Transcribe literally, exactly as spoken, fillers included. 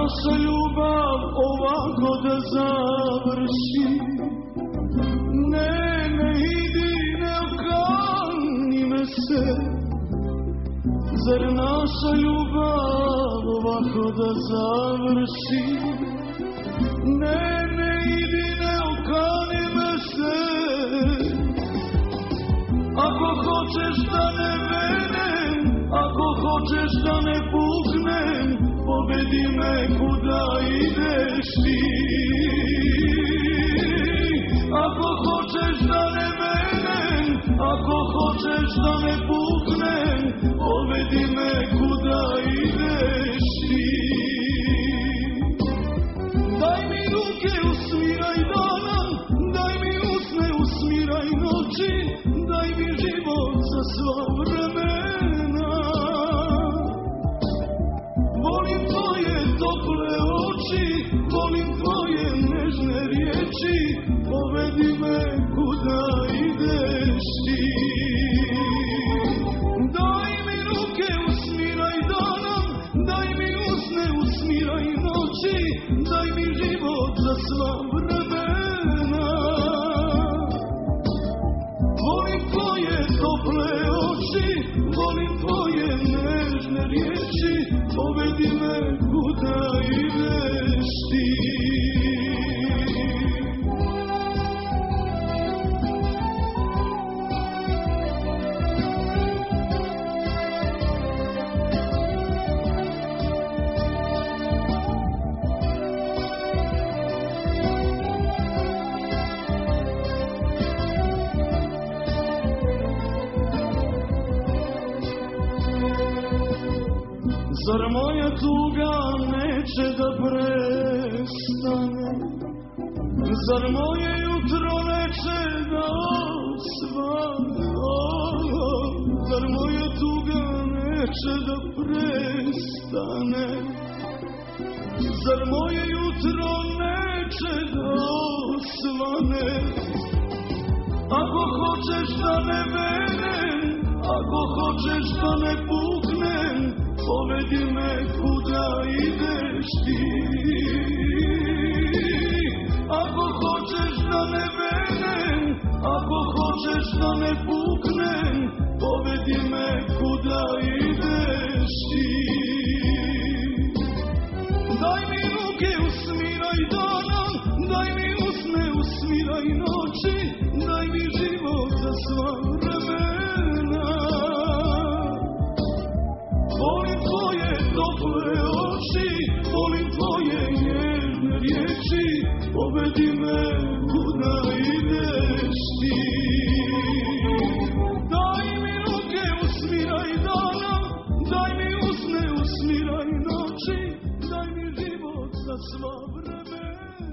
naša ljubav ovako da završi. Ne, ne idi, ne okani me se, zar naša ljubav ovako da završi. Ne, ne idi, ne okani me se, ako hoćeš da ne venem, ako hoćeš da ne puknem, pobedi me kuda ideš ti. Ako hoćeš da ne venem, ako hoćeš da ne puknem, pobedi me kuda ideš ti. Daj mi ruke, usmiraj dana, daj mi usne, usmiraj noći, daj mi život za sva vremena. Volim tvoje tople oči, volim tvoje nežne riječi, povedi me kuda ideš ti. Daj mi ruke, usmiraj dana, daj mi usne, usmiraj noći, daj mi život za sva vremena. Volim tvoje tople oči, volim tvoje nežne riječi, povedi me kuda ideš ti. Zar moja tuga neće da prestane? Zar moje jutro neće da osvane? Zar moja tuga neće da prestane? Zar moje jutro neće da osvane? Ako hoćeš da ne venem, ako hoćeš da ne puknem, povedi me kuda ideš ti. Ako hoćeš da ne venem, ako hoćeš da ne puknem, povedi me kuda ideš ti. Daj mi ruke, usmiraj dana, daj mi usne, usmiraj noći, daj mi život za sva vremena. Volim tvoje tople oči, volim tvoje nježne riječi, povedi me kuda ideš ti. Daj mi ruke, usmiraj dana, daj mi usne, usmiraj noći, daj mi život za sva vremena.